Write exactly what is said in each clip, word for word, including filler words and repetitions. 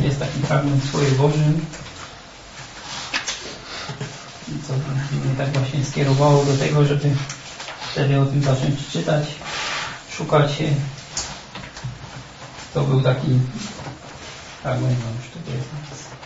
jest taki fragment w Słowie Bożym, co mnie tak właśnie skierowało do tego, żeby wtedy o tym zacząć czytać, szukać się. To był taki fragment, no już tutaj jest.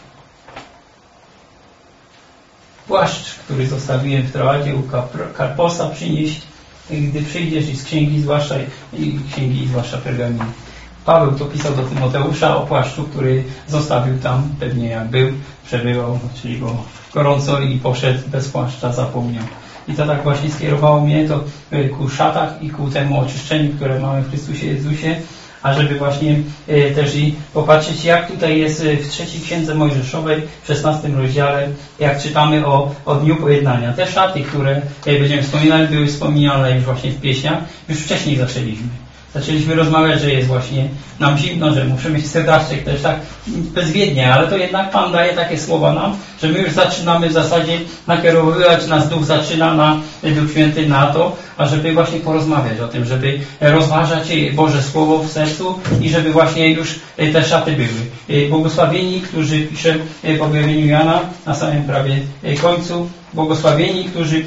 Płaszcz, który zostawiłem w Troadzie u Karposa, przynieść, gdy przyjdziesz, i z księgi, zwłaszcza i księgi, zwłaszcza Pergaminy. Paweł to pisał do Tymoteusza o płaszczu, który zostawił tam, pewnie jak był, przebywał, czyli go gorąco i poszedł bez płaszcza, zapomniał. I to tak właśnie skierowało mnie to ku szatach i ku temu oczyszczeniu, które mamy w Chrystusie Jezusie, a żeby właśnie e, też i popatrzeć, jak tutaj jest w trzeciej Księdze Mojżeszowej, w szesnastym rozdziale, jak czytamy o, o Dniu Pojednania. Te szaty, które e, będziemy wspominali, były wspomniane już właśnie w pieśniach, już wcześniej zaczęliśmy. Zaczęliśmy rozmawiać, że jest właśnie nam zimno, że musimy się serdaczek też tak bezwiednie, ale to jednak Pan daje takie słowa nam, że my już zaczynamy w zasadzie nakierowywać nas, Duch zaczyna na Duch Święty na to, ażeby właśnie porozmawiać o tym, żeby rozważać Boże Słowo w sercu i żeby właśnie już te szaty były. Błogosławieni, którzy pisze w objawieniu Jana na samym prawie końcu, błogosławieni, którzy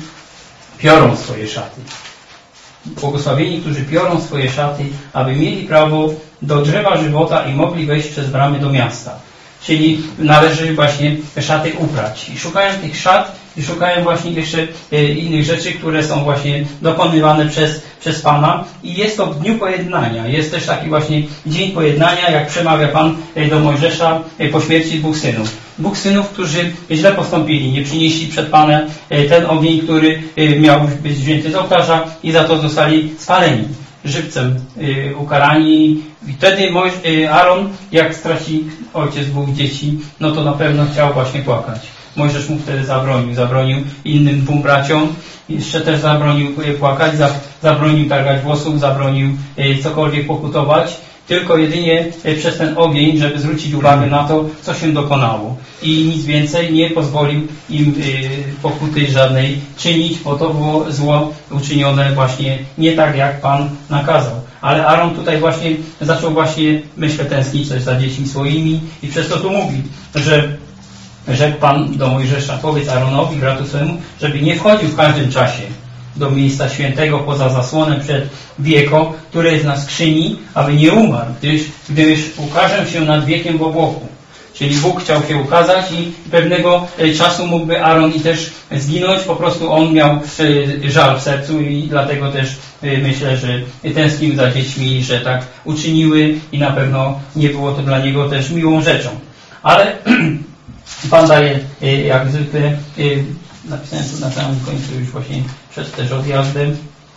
piorą swoje szaty. Błogosławieni, którzy piorą swoje szaty, aby mieli prawo do drzewa żywota i mogli wejść przez bramy do miasta. Czyli należy właśnie szaty uprać. I szukają tych szat i szukają właśnie jeszcze innych rzeczy, które są właśnie dokonywane przez, przez Pana. I jest to w Dniu Pojednania. Jest też taki właśnie Dzień Pojednania, jak przemawia Pan do Mojżesza po śmierci dwóch synów. Dwóch synów, którzy źle postąpili, nie przynieśli przed Panem ten ogień, który miał być wzięty z ołtarza i za to zostali spaleni, żywcem ukarani. I wtedy Aaron, jak straci ojciec dwóch dzieci, no to na pewno chciał właśnie płakać. Mojżesz mu wtedy zabronił, zabronił innym dwóm braciom, jeszcze też zabronił płakać, zabronił targać włosów, zabronił cokolwiek pokutować, tylko jedynie przez ten ogień, żeby zwrócić uwagę na to, co się dokonało. I nic więcej nie pozwolił im pokuty żadnej czynić, bo to było zło uczynione właśnie nie tak, jak Pan nakazał. Ale Aaron tutaj właśnie zaczął właśnie, myślę, tęsknić też za dziećmi swoimi i przez to tu mówi, że rzekł Pan do Mojżesza, powiedz Aaronowi, bratu swemu, żeby nie wchodził w każdym czasie do miejsca świętego poza zasłonem przed wieko, które jest na skrzyni, aby nie umarł, gdyż, gdyż ukażę się nad wiekiem w obłoku. Czyli Bóg chciał się ukazać i pewnego czasu mógłby Aaron i też zginąć. Po prostu on miał żal w sercu i dlatego też myślę, że tęsknił za dziećmi, że tak uczyniły i na pewno nie było to dla niego też miłą rzeczą. Ale Pan daje, jak zwykle, napisałem tu na samym końcu już właśnie przed też odjazdem,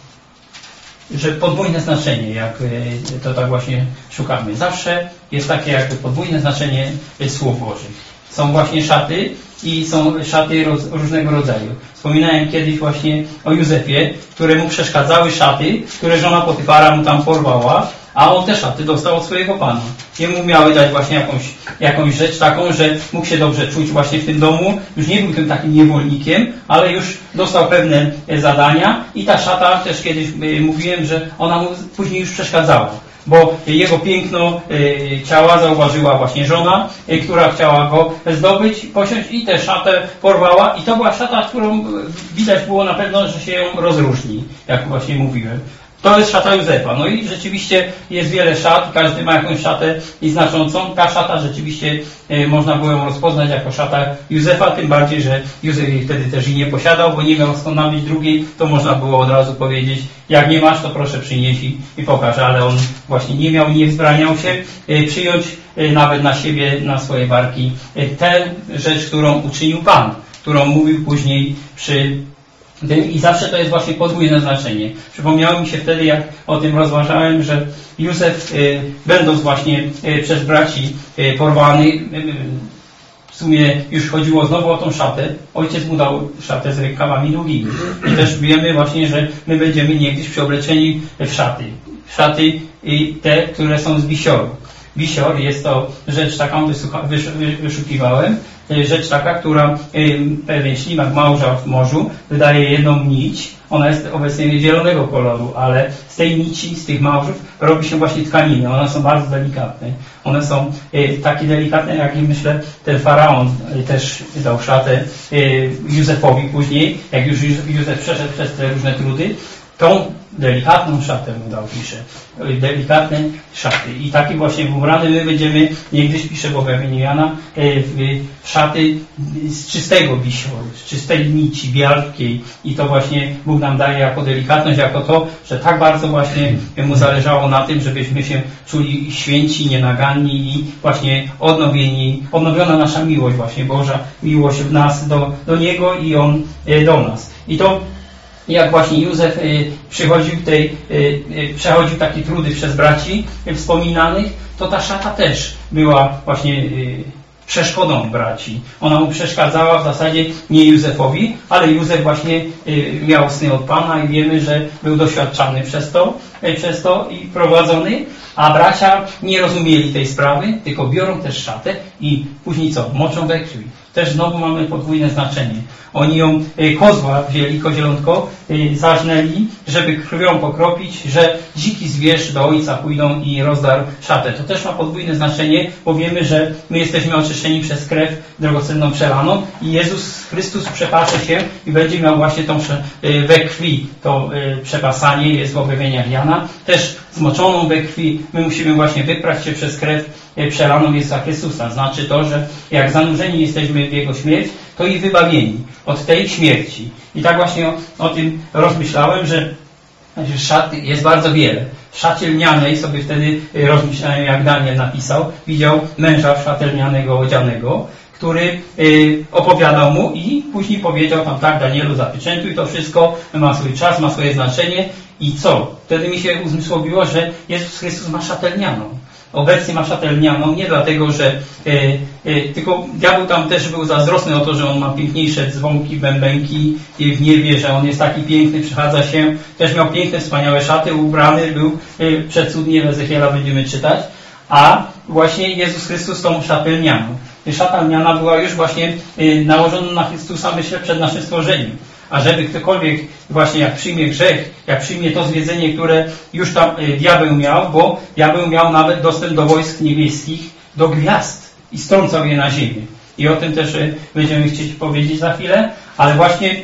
że podwójne znaczenie, jak to tak właśnie szukamy. Zawsze jest takie jakby podwójne znaczenie słów Bożych. Są właśnie szaty i są szaty roz, różnego rodzaju. Wspominałem kiedyś właśnie o Józefie, któremu przeszkadzały szaty, które żona Potyfara mu tam porwała, a on te szaty dostał od swojego Pana. Jemu miały dać właśnie jakąś, jakąś rzecz taką, że mógł się dobrze czuć właśnie w tym domu. Już nie był tym takim niewolnikiem, ale już dostał pewne zadania i ta szata, też kiedyś mówiłem, że ona mu później już przeszkadzała. Bo jego piękno y, ciała zauważyła właśnie żona, y, która chciała go zdobyć, posiąść i tę szatę porwała. I to była szata, którą widać było na pewno, że się ją rozróżni, jak właśnie mówiłem. To jest szata Józefa. No i rzeczywiście jest wiele szat, każdy ma jakąś szatę i znaczącą. Ta szata rzeczywiście e, można było ją rozpoznać jako szata Józefa, tym bardziej, że Józef jej wtedy też i nie posiadał, bo nie miał skąd nabyć drugiej, to można było od razu powiedzieć, jak nie masz, to proszę przynieś i, i pokaż, ale on właśnie nie miał, nie wzbraniał się e, przyjąć e, nawet na siebie, na swoje barki e, tę rzecz, którą uczynił Pan, którą mówił później przy I zawsze to jest właśnie podwójne znaczenie. Przypomniało mi się wtedy, jak o tym rozważałem, że Józef, y, będąc właśnie y, przez braci y, porwany, y, w sumie już chodziło znowu o tą szatę. Ojciec mu dał szatę z rękawami długimi. I też wiemy właśnie, że my będziemy niegdyś przeobleczeni w szaty. W szaty i te, które są z bisioru. Wisior jest to rzecz taką, wyszukiwałem, rzecz taka, która pewien ślimak małża w morzu wydaje jedną nić, ona jest obecnie zielonego koloru, ale z tej nici, z tych małżów robi się właśnie tkaniny, one są bardzo delikatne. One są takie delikatne, jak i myślę ten faraon też dał szatę Józefowi później, jak już Józef przeszedł przez te różne trudy, tą delikatną szatę mu dał, pisze. Delikatne szaty. I taki właśnie ubrany my będziemy, niegdyś pisze w objawieniu Jana, w szaty z czystego wisioru, z czystej nici, białkiej. I to właśnie Bóg nam daje jako delikatność, jako to, że tak bardzo właśnie mu zależało na tym, żebyśmy się czuli święci, nienaganni i właśnie odnowieni, odnowiona nasza miłość właśnie, Boża miłość w nas do, do Niego i On do nas. I to jak właśnie Józef y, przychodził tej, y, y, przechodził takie trudy przez braci y, wspominanych, to ta szata też była właśnie y, przeszkodą braci. Ona mu przeszkadzała w zasadzie nie Józefowi, ale Józef właśnie y, miał sny od Pana i wiemy, że był doświadczany przez to, y, przez to i prowadzony, a bracia nie rozumieli tej sprawy, tylko biorą też szatę i później co? Moczą we krwi. Też znowu mamy podwójne znaczenie. Oni ją, kozła wzięli, kozielątko, zażnęli, żeby krwią pokropić, że dziki zwierz do ojca pójdą i rozdarł szatę. To też ma podwójne znaczenie, bo wiemy, że my jesteśmy oczyszczeni przez krew drogocenną przelaną i Jezus Chrystus przepasze się i będzie miał właśnie tą we krwi to przepasanie, jest w objawieniach Jana, też zmoczoną we krwi. My musimy właśnie wyprać się przez krew przelaną Jezusa Chrystusa. Znaczy to, że jak zanurzeni jesteśmy w Jego śmierć, to i wybawieni od tej śmierci. I tak właśnie o, o tym rozmyślałem, że, że szat jest bardzo wiele. W szacie lnianej sobie wtedy rozmyślałem, jak Daniel napisał, widział męża w szatę lnianego odzianego, który y, opowiadał mu i później powiedział tam, tak, Danielu, zapieczętuj to wszystko, ma swój czas, ma swoje znaczenie i co? Wtedy mi się uzmysłowiło, że Jezus Chrystus ma szatę lnianą. Obecnie ma szatę lnianą, nie dlatego, że e, e, tylko diabeł tam też był zazdrosny o to, że on ma piękniejsze dzwonki, bębenki i w niebie, że on jest taki piękny, przechadza się, też miał piękne, wspaniałe szaty, ubrany był e, przecudnie, w Ezechiela będziemy czytać, a właśnie Jezus Chrystus tą szatę lnianą. Szata lniana była już właśnie e, nałożona na Chrystusa, myślę, przed naszym stworzeniem. A żeby ktokolwiek właśnie jak przyjmie grzech, jak przyjmie to zwiedzenie, które już tam y, diabeł miał, bo diabeł miał nawet dostęp do wojsk niebieskich, do gwiazd i strącał je na ziemię. I o tym też y, będziemy chcieć powiedzieć za chwilę, ale właśnie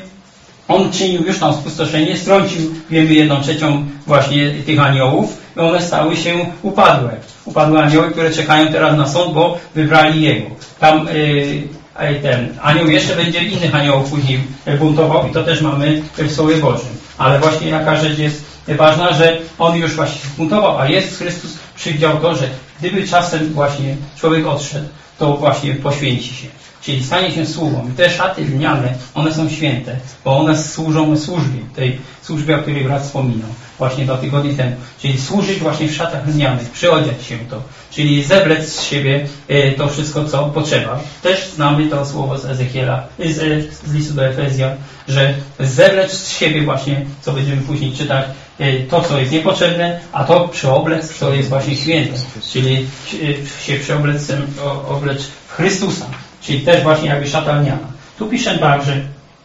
on czynił już tam spustoszenie, strącił, wiemy, jedną trzecią właśnie tych aniołów i one stały się upadłe. Upadłe anioły, które czekają teraz na sąd, bo wybrali jego. Tam y, ten anioł jeszcze będzie innych aniołów później buntował i to też mamy w Słowie Bożym. Ale właśnie jaka rzecz jest ważna, że on już właśnie buntował, a Jezus Chrystus przewidział to, że gdyby czasem właśnie człowiek odszedł, to właśnie poświęci się. Czyli stanie się sługą. I te szaty lniane, one są święte, bo one służą służbie, tej służbie, o której brat wspominał właśnie dwa tygodnie temu. Czyli służyć właśnie w szatach lnianych, przyodziać się to. Czyli zebrać z siebie to wszystko, co potrzeba. Też znamy to słowo z Ezechiela, z, z listu do Efezjan, że zebrać z siebie właśnie, co będziemy później czytać, to, co jest niepotrzebne, a to przyoblec, co jest właśnie święte. Czyli się przeoblec oblecz w Chrystusa. Czyli też właśnie jakby szata lniana. Tu piszę tak, że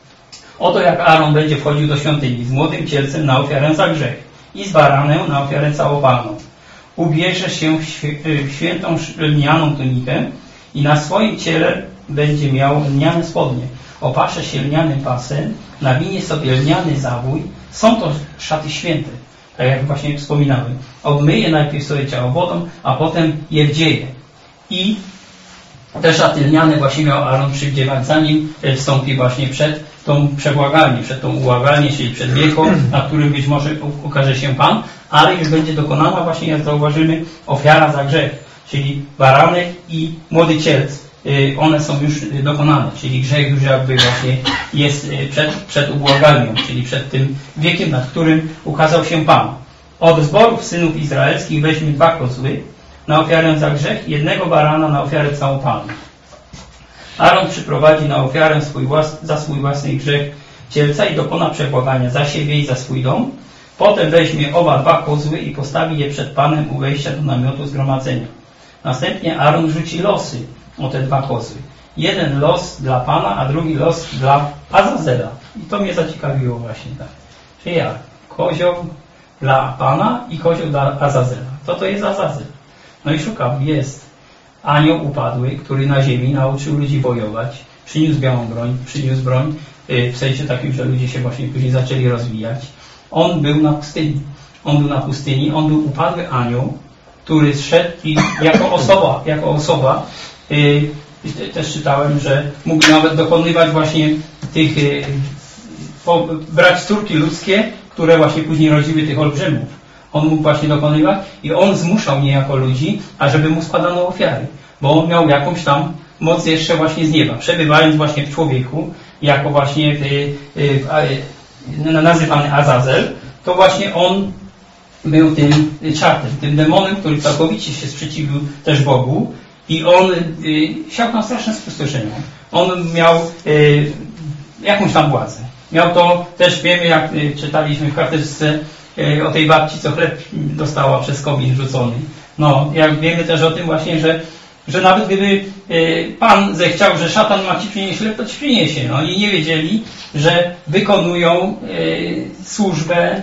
oto jak Aaron będzie wchodził do świątyni z młodym cielcem na ofiarę za grzech i z baranem na ofiarę całopalną. Ubierze się w świętą lnianą tunikę i na swoim ciele będzie miał lniane spodnie. Opasze się lnianym pasem, nawinie sobie lniany zawój. Są to szaty święte, tak jak właśnie wspominałem. Obmyje najpierw swoje ciało wodą, a potem je wdzieje. I te szaty lniane właśnie miał Aaron przywdziewać, zanim wstąpi właśnie przed tą przebłagalnię, przed tą ułagalnię, czyli przed wieko, na którym być może ukaże się Pan, ale już będzie dokonana właśnie, jak zauważymy, ofiara za grzech, czyli baranek i młody cielc. One są już dokonane, czyli grzech już jakby właśnie jest przed, przed ubłagalnią, czyli przed tym wiekiem, nad którym ukazał się Pan. Od zborów synów izraelskich weźmie dwa kozły na ofiarę za grzech, jednego barana na ofiarę całopalną. Aaron przyprowadzi na ofiarę swój włas, za swój własny grzech cielca i dokona przebłagania za siebie i za swój dom. Potem weźmie oba dwa kozły i postawi je przed Panem u wejścia do namiotu zgromadzenia. Następnie Aaron rzuci losy o te dwa kozły. Jeden los dla Pana, a drugi los dla Azazela. I to mnie zaciekawiło właśnie tak. Czyli jak? Kozioł dla Pana i kozioł dla Azazela. Co to jest Azazel? No i szukam. Jest anioł upadły, który na ziemi nauczył ludzi bojować. Przyniósł białą broń, przyniósł broń w sensie takim, że ludzie się właśnie później zaczęli rozwijać. On był na pustyni. On był na pustyni, on był upadły anioł, który zszedł i jako osoba, jako osoba yy, też czytałem, że mógł nawet dokonywać właśnie tych, yy, po, brać córki ludzkie, które właśnie później rodziły tych olbrzymów. On mógł właśnie dokonywać i on zmuszał niejako ludzi, ażeby mu składano ofiary, bo on miał jakąś tam moc jeszcze właśnie z nieba, przebywając właśnie w człowieku, jako właśnie yy, yy, nazywany Azazel, to właśnie on był tym czartem, tym demonem, który całkowicie się sprzeciwił też Bogu i on y, siał tam straszne spustoszenie. On miał y, jakąś tam władzę. Miał to, też wiemy, jak y, czytaliśmy w karteczce y, o tej babci, co chleb dostała przez komin rzucony. No, jak wiemy też o tym właśnie, że, że nawet gdyby y, Pan zechciał, że szatan ma ci przynieść chleb, to ci przyniesie. No, oni nie wiedzieli, że wykonują y, służbę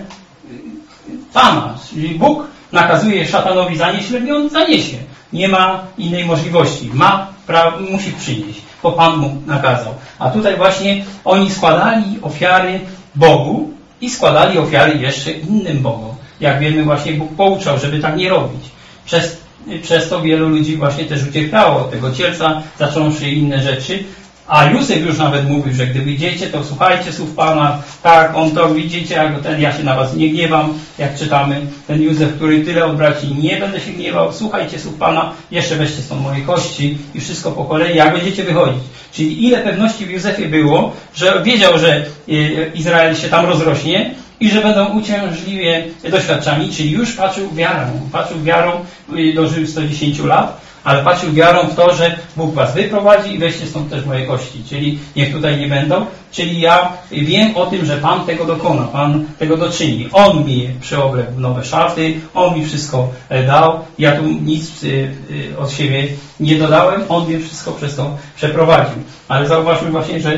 Pana. Czyli Bóg nakazuje szatanowi zanieść chleb i on zaniesie. Nie ma innej możliwości. Ma, pra, musi przynieść, bo Pan mu nakazał. A tutaj właśnie oni składali ofiary Bogu i składali ofiary jeszcze innym Bogom. Jak wiemy, właśnie Bóg pouczał, żeby tak nie robić. Przez, przez to wielu ludzi właśnie też ucierpiało od tego cielca, zacząwszy inne rzeczy. A Józef już nawet mówił, że gdy widzicie, to słuchajcie słów Pana. Tak, on to widzicie, jak ten, ja się na was nie gniewam, jak czytamy. Ten Józef, który tyle od braci, nie będę się gniewał, słuchajcie słów Pana, jeszcze weźcie stąd moje kości i wszystko po kolei, jak będziecie wychodzić. Czyli ile pewności w Józefie było, że wiedział, że Izrael się tam rozrośnie i że będą uciążliwie doświadczani, czyli już patrzył wiarą. Patrzył wiarą, dożył sto dziesięć lat, ale patrzył wiarą w to, że Bóg was wyprowadzi i weźcie stąd też moje kości. Czyli niech tutaj nie będą. Czyli ja wiem o tym, że Pan tego dokona, Pan tego doczyni. On mi przeoblekł nowe szaty, On mi wszystko dał. Ja tu nic od siebie nie dodałem. On mnie wszystko przez to przeprowadził. Ale zauważmy właśnie, że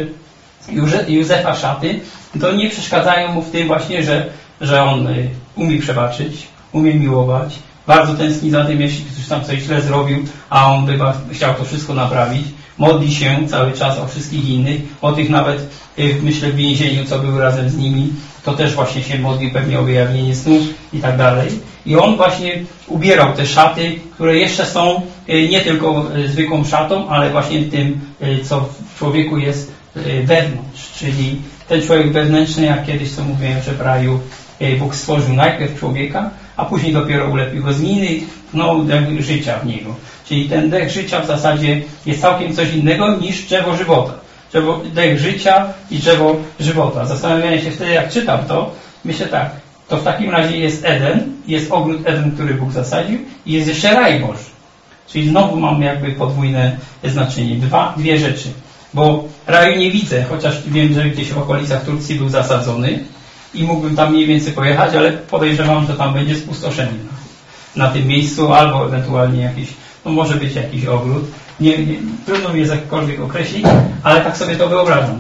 Józefa szaty to nie przeszkadzają mu w tym właśnie, że, że on umie przebaczyć, umie miłować. Bardzo tęskni za tym, jeśli ktoś tam coś źle zrobił, a on by chciał to wszystko naprawić. Modli się cały czas o wszystkich innych, o tych nawet, myślę, w więzieniu, co był razem z nimi. To też właśnie się modli pewnie o wyjawienie snów i tak dalej. I on właśnie ubierał te szaty, które jeszcze są nie tylko zwykłą szatą, ale właśnie tym, co w człowieku jest wewnątrz. Czyli ten człowiek wewnętrzny, jak kiedyś co mówiłem, że w raju Bóg stworzył najpierw człowieka, a później dopiero ulepił go z miny, no dech życia w niego. Czyli ten dech życia w zasadzie jest całkiem coś innego niż drzewo żywota. Drzewo, dech życia i drzewo żywota. Zastanawiałem się wtedy, jak czytam to, myślę tak, to w takim razie jest Eden, jest ogród Eden, który Bóg zasadził i jest jeszcze raj Boży. Czyli znowu mamy jakby podwójne znaczenie. Dwa, dwie rzeczy. Bo raju nie widzę, chociaż wiem, że gdzieś w okolicach Turcji był zasadzony i mógłbym tam mniej więcej pojechać, ale podejrzewam, że tam będzie spustoszenie na, na tym miejscu, albo ewentualnie jakiś, no może być jakiś ogród. Nie, nie, trudno mi jest jakkolwiek określić, ale tak sobie to wyobrażam.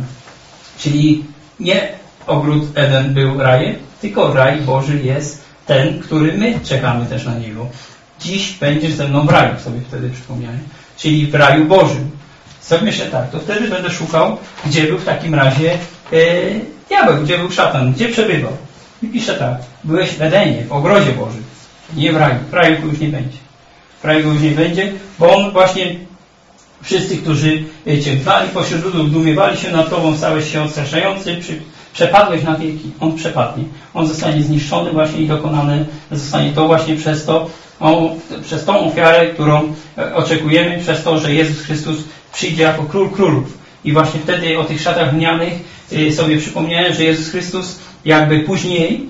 Czyli nie ogród Eden był rajem, tylko raj Boży jest ten, który my czekamy też na niego. Dziś będziesz ze mną w raju, sobie wtedy przypomniałem. Czyli w raju Bożym. Sobie myślę tak, to wtedy będę szukał, gdzie był w takim razie e, diabeł, gdzie był szatan, gdzie przebywał. I piszę tak, byłeś w Edenie, w ogrodzie Bożym, nie w raju. W raju go już nie będzie. W raju go już nie będzie, bo on właśnie, wszyscy, którzy Cię gnali pośród ludów, zdumiewali się nad Tobą, stałeś się odstraszający, przy, przepadłeś na wieki. On przepadnie. On zostanie zniszczony właśnie i dokonane zostanie to właśnie przez to, o, przez tą ofiarę, którą oczekujemy, przez to, że Jezus Chrystus przyjdzie jako Król Królów. I właśnie wtedy o tych szatach lnianych sobie przypomniałem, że Jezus Chrystus jakby później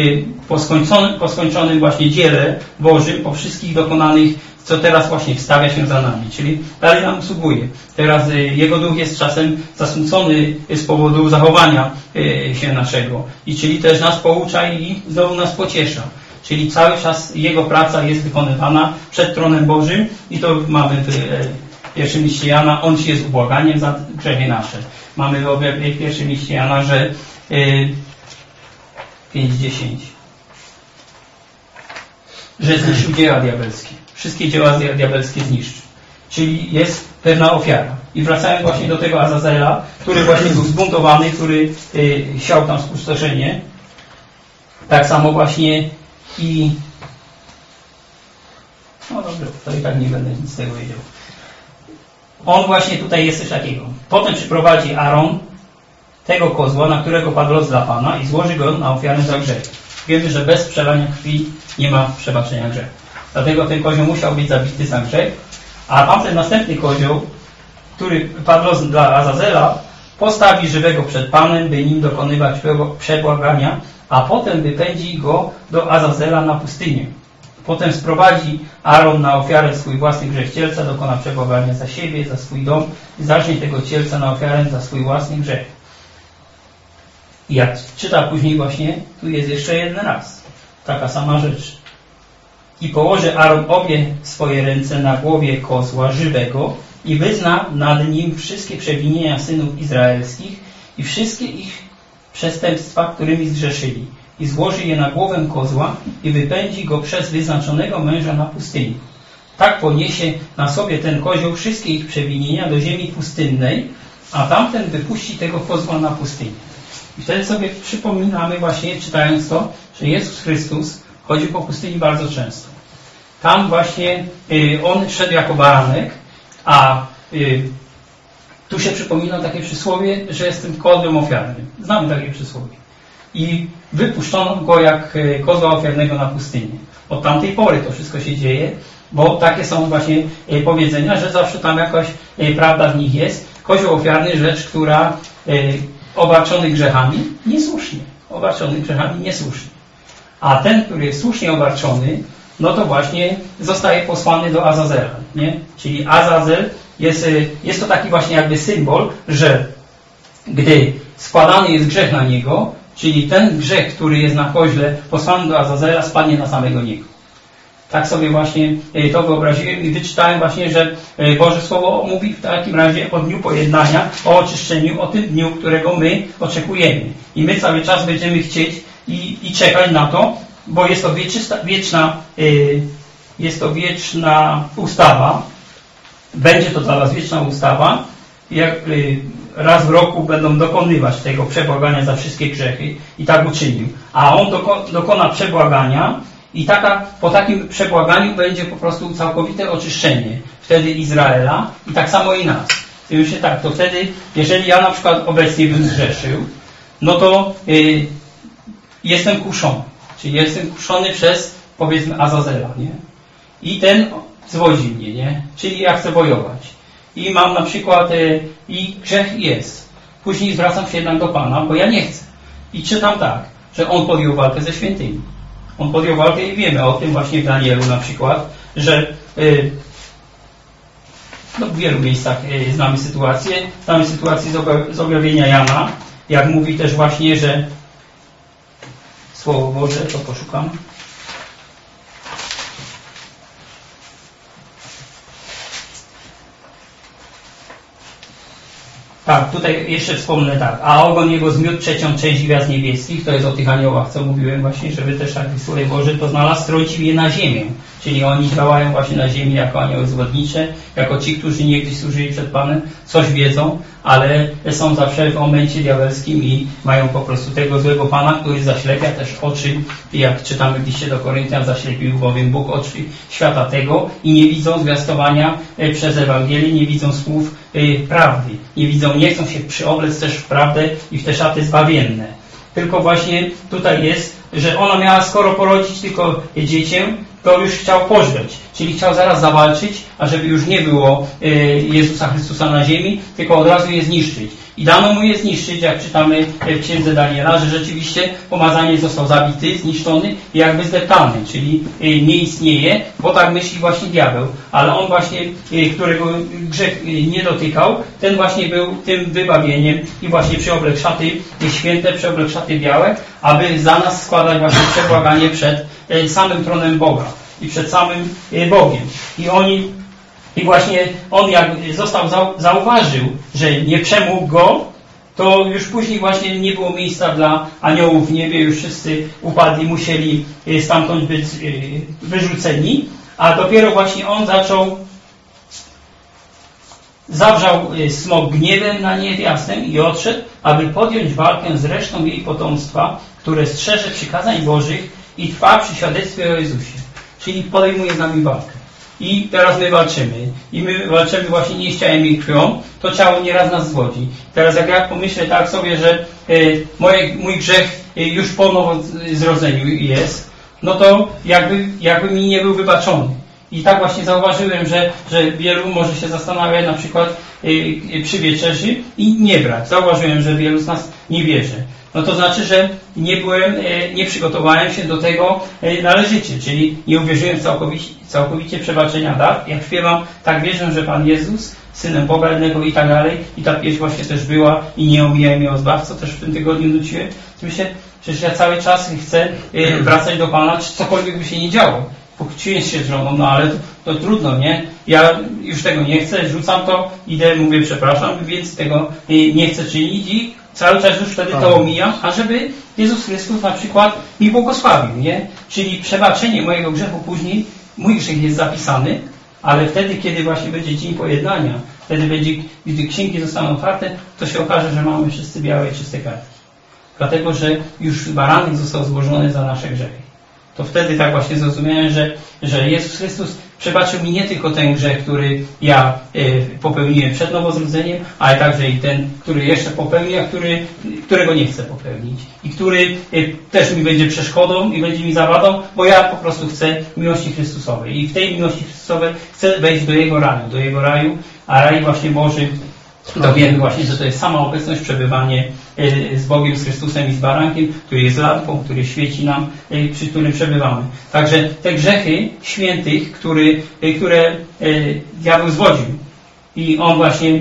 po skończonym, po skończonym właśnie dziele Bożym, po wszystkich dokonanych, co teraz właśnie wstawia się za nami, czyli dalej nam usługuje. Teraz Jego duch jest czasem zasmucony z powodu zachowania się naszego. I czyli też nas poucza i znowu nas pociesza. Czyli cały czas jego praca jest wykonywana przed tronem Bożym i to mamy w pierwszym liście Jana, on ci jest ubłaganiem za grzechy nasze. Mamy w pierwszym liście Jana, że pięć dziesięć, że zniszczył dzieła diabelskie. Wszystkie dzieła diabelskie zniszczył. Czyli jest pewna ofiara. I wracając właśnie do tego Azazela, który właśnie był zbuntowany, który y, siał tam spustoszenie. Tak samo właśnie i... No dobrze, to i tak nie będę nic z tego wiedział. On właśnie tutaj jest coś takiego. Potem przyprowadzi Aaron tego kozła, na którego padł los dla Pana i złoży go na ofiarę za grzech. Wiemy, że bez przelania krwi nie ma przebaczenia grzechu. Dlatego ten kozioł musiał być zabity za grzech, a tamten następny kozioł, który padł los dla Azazela, postawi żywego przed Panem, by nim dokonywać przebłagania, a potem wypędzi go do Azazela na pustynię. Potem sprowadzi Aaron na ofiarę swój własny grzech cielca, dokona przebłagania za siebie, za swój dom i zacznie tego cielca na ofiarę za swój własny grzech. I jak czyta później właśnie, tu jest jeszcze jeden raz. Taka sama rzecz. I położy Aaron obie swoje ręce na głowie kozła żywego i wyzna nad nim wszystkie przewinienia synów izraelskich i wszystkie ich przestępstwa, którymi zgrzeszyli. I złoży je na głowę kozła i wypędzi go przez wyznaczonego męża na pustyni. Tak poniesie na sobie ten kozioł wszystkie ich przewinienia do ziemi pustynnej, a tamten wypuści tego kozła na pustynię. I wtedy sobie przypominamy właśnie, czytając to, że Jezus Chrystus chodził po pustyni bardzo często. Tam właśnie y, On szedł jako baranek, a y, tu się przypomina takie przysłowie, że jest tym kozłem ofiarnym. Znamy takie przysłowie. I wypuszczono go jak y, kozła ofiarnego na pustynię. Od tamtej pory to wszystko się dzieje, bo takie są właśnie y, powiedzenia, że zawsze tam jakaś y, prawda w nich jest. Kozioł ofiarny, rzecz, która y, obarczony grzechami, niesłusznie. Obarczony grzechami niesłusznie. A ten, który jest słusznie obarczony, no to właśnie zostaje posłany do Azazela, nie? Czyli Azazel jest, jest to taki właśnie jakby symbol, że gdy składany jest grzech na niego, czyli ten grzech, który jest na koźle posłany do Azazela, spadnie na samego niego. Tak sobie właśnie to wyobraziłem i wyczytałem właśnie, że Boże Słowo mówi w takim razie o dniu pojednania, o oczyszczeniu, o tym dniu, którego my oczekujemy. I my cały czas będziemy chcieć i, i czekać na to, bo jest to wieczna, wieczna, yy, jest to wieczna ustawa. Będzie to dla was wieczna ustawa. Jak yy, raz w roku będą dokonywać tego przebłagania za wszystkie grzechy i tak uczynił. A on doko, dokona przebłagania i taka, po takim przebłaganiu będzie po prostu całkowite oczyszczenie wtedy Izraela i tak samo i nas. I już się tak, to wtedy, jeżeli ja na przykład obecnie bym zgrzeszył, no to yy, jestem kuszony. Czyli jestem kuszony przez, powiedzmy, Azazela, nie? I ten zwodzi mnie, nie? Czyli ja chcę wojować. I mam na przykład, yy, i grzech jest. Później zwracam się jednak do Pana, bo ja nie chcę. I czytam tak, że On podjął walkę ze świętymi. On podjął walkę i wiemy o tym właśnie w Danielu na przykład, że yy, no w wielu miejscach yy, znamy sytuację. Znamy sytuację z objawienia Jana, jak mówi też właśnie, że Słowo Boże, to poszukam. Tak, tutaj jeszcze wspomnę tak. A ogon jego zmiótł trzecią część gwiazd niebieskich, to jest o tych aniołach, co mówiłem właśnie, żeby też tak w Słowie Boże to znalazł, strącił je na ziemię. Czyli oni działają właśnie na ziemi jako anioły zwodnicze, jako ci, którzy niegdyś służyli przed Panem, coś wiedzą, ale są zawsze w momencie diabelskim i mają po prostu tego złego Pana, który zaślepia też oczy, jak czytamy w liście do Koryntian, zaślepił bowiem Bóg oczy świata tego i nie widzą zwiastowania przez Ewangelię, nie widzą słów prawdy, nie widzą, nie chcą się przyoblec też w prawdę i w te szaty zbawienne. Tylko właśnie tutaj jest, że ona miała skoro porodzić tylko dziecię, to już chciał pożreć, czyli chciał zaraz zawalczyć, ażeby już nie było Jezusa Chrystusa na ziemi, tylko od razu je zniszczyć. I dano mu je zniszczyć, jak czytamy w księdze Daniela, że rzeczywiście pomazaniec został zabity, zniszczony i jakby zdeptany, czyli nie istnieje, bo tak myśli właśnie diabeł. Ale on właśnie, którego grzech nie dotykał, ten właśnie był tym wybawieniem i właśnie przyoblekł szaty święte, przyoblekł szaty białe, aby za nas składać właśnie przebłaganie przed samym tronem Boga i przed samym Bogiem. I oni, i właśnie on jak został, zauważył, że nie przemógł go, to już później właśnie nie było miejsca dla aniołów w niebie, już wszyscy upadli, musieli stamtąd być wyrzuceni, a dopiero właśnie on zaczął, zawrzał smok gniewem na niewiastę i odszedł, aby podjąć walkę z resztą jej potomstwa, które strzeże przykazań Bożych i trwa przy świadectwie o Jezusie. Czyli podejmuje z nami walkę. I teraz my walczymy. I my walczymy właśnie nie z ciałem i krwią. To ciało nieraz nas zwodzi. Teraz jak ja pomyślę tak sobie, że y, moje, mój grzech y, już po nowozarodzeniu jest, no to jakby, jakby mi nie był wybaczony. I tak właśnie zauważyłem, że, że wielu może się zastanawiać na przykład y, y, przy wieczerzy i nie brać. Zauważyłem, że wielu z nas nie bierze. No to znaczy, że nie byłem, nie przygotowałem się do tego należycie, czyli nie uwierzyłem całkowicie, całkowicie przebaczenia dar. Jak śpiewam, tak wierzę, że Pan Jezus, Synem Boga jednego i tak dalej. I ta pieśń właśnie też była i nie omijaj mnie o zbawco, też w tym tygodniu nuciłem. Myślę, przecież ja cały czas chcę wracać do Pana, czy cokolwiek by się nie działo. Pokłóciłem się z żoną, no ale to, to trudno, nie? Ja już tego nie chcę, rzucam to, idę, mówię przepraszam, więc tego nie chcę czynić i cały czas już wtedy to omijam, a żeby Jezus Chrystus na przykład mi błogosławił, nie? Czyli przebaczenie mojego grzechu później, mój grzech jest zapisany, ale wtedy, kiedy właśnie będzie dzień pojednania, wtedy będzie, gdy księgi zostaną otwarte, to się okaże, że mamy wszyscy białe i czyste kartki. Dlatego, że już baranek został złożony za nasze grzechy. To wtedy tak właśnie zrozumiałem, że, że Jezus Chrystus przebaczył mi nie tylko ten grzech, który ja y, popełniłem przed nowozrodzeniem, ale także i ten, który jeszcze popełnię, a który, którego nie chcę popełnić. I który y, też mi będzie przeszkodą i będzie mi zawadą, bo ja po prostu chcę miłości Chrystusowej. I w tej miłości Chrystusowej chcę wejść do Jego raju, do Jego raju, a raj właśnie Boży, to wiemy właśnie, że to jest sama obecność, przebywanie z Bogiem, z Chrystusem i z barankiem, który jest lampą, który świeci nam, przy którym przebywamy. Także te grzechy świętych, który, które diabeł zwodził i on właśnie,